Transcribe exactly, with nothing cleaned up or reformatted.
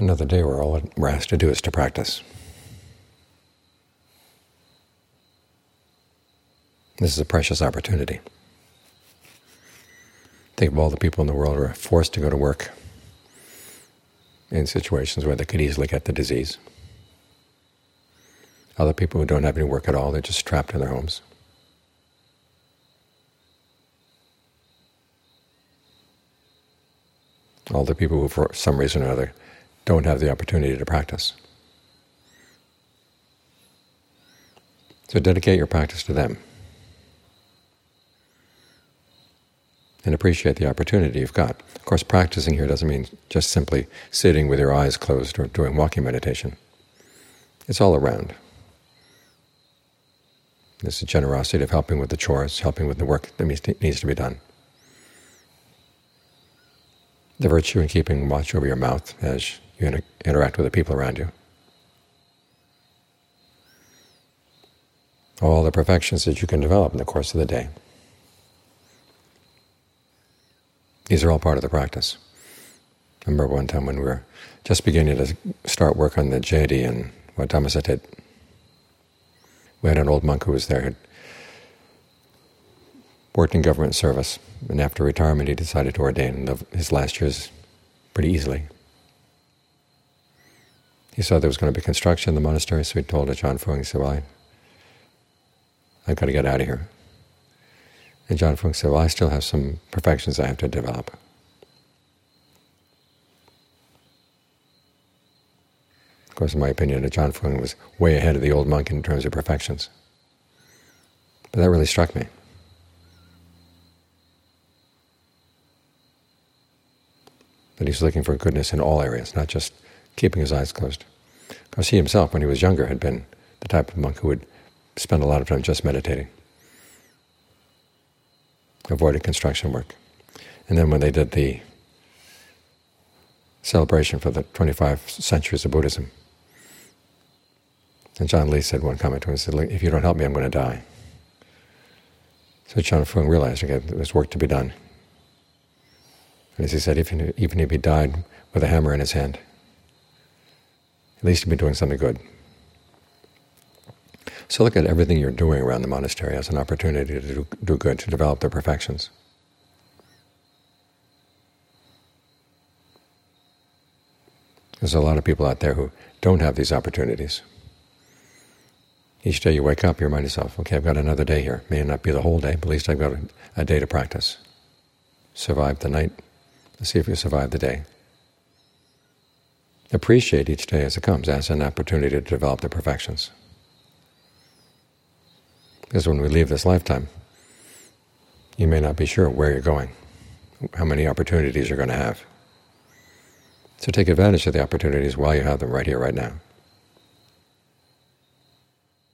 another day where all we're asked to do is to practice. This is a precious opportunity. Think of all the people in the world who are forced to go to work in situations where they could easily get the disease. Other people who don't have any work at all, they're just trapped in their homes. All the people who, for some reason or other, don't have the opportunity to practice. So dedicate your practice to them. And appreciate the opportunity you've got. Of course, practicing here doesn't mean just simply sitting with your eyes closed or doing walking meditation. It's all around. There's the generosity of helping with the chores, helping with the work that needs to be done. The virtue in keeping watch over your mouth as you inter interact with the people around you. All the perfections that you can develop in the course of the day. These are all part of the practice. I remember one time when we were just beginning to start work on the Jayati in Wat Dhammasatit, we had an old monk who was there, who worked in government service, and after retirement he decided to ordain in his last years pretty easily. He saw there was going to be construction in the monastery, so he told Ajahn Fuang, he said, well, I, I've got to get out of here. And Ajahn Fuang said, well, I still have some perfections I have to develop. Of course, in my opinion, Ajahn Fuang was way ahead of the old monk in terms of perfections. But that really struck me. That he's looking for goodness in all areas, not just keeping his eyes closed. Because he himself, when he was younger, had been the type of monk who would spend a lot of time just meditating. Avoided construction work. And then when they did the celebration for the twenty-five centuries of Buddhism, and John Lee said one comment to him, he said, if you don't help me, I'm going to die. So Ajahn Fuang realized, okay, there was work to be done. And as he said, even, even if he died with a hammer in his hand, at least he'd be doing something good. So look at everything you're doing around the monastery as an opportunity to do, do good, to develop their perfections. There's a lot of people out there who don't have these opportunities. Each day you wake up, you remind yourself, okay, I've got another day here. May not be the whole day, but at least I've got a, a day to practice. Survive the night. Let's see if you survive the day. Appreciate each day as it comes as an opportunity to develop the perfections. Because when we leave this lifetime, you may not be sure where you're going, how many opportunities you're going to have. So take advantage of the opportunities while you have them right here, right now.